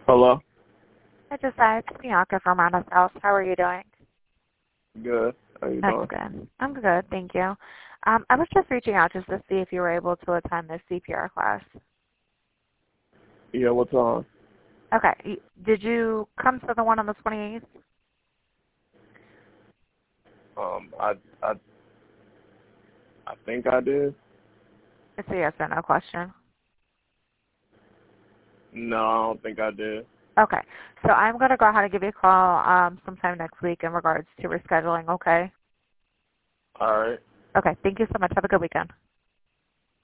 Hello? I decided it's Bianca from Anna's house. How are you doing? Good. How you That's doing? good. I'm good, thank you. I was just reaching out just to see if you were able to attend this CPR class. Yeah, what's on? Okay. Did you come to the one on the 28th? I I I think I did. It's a yes or no question. No, I don't think I did. Okay. So I'm going to go ahead and give you a call sometime next week in regards to rescheduling, okay? All right. Okay. Thank you so much. Have a good weekend.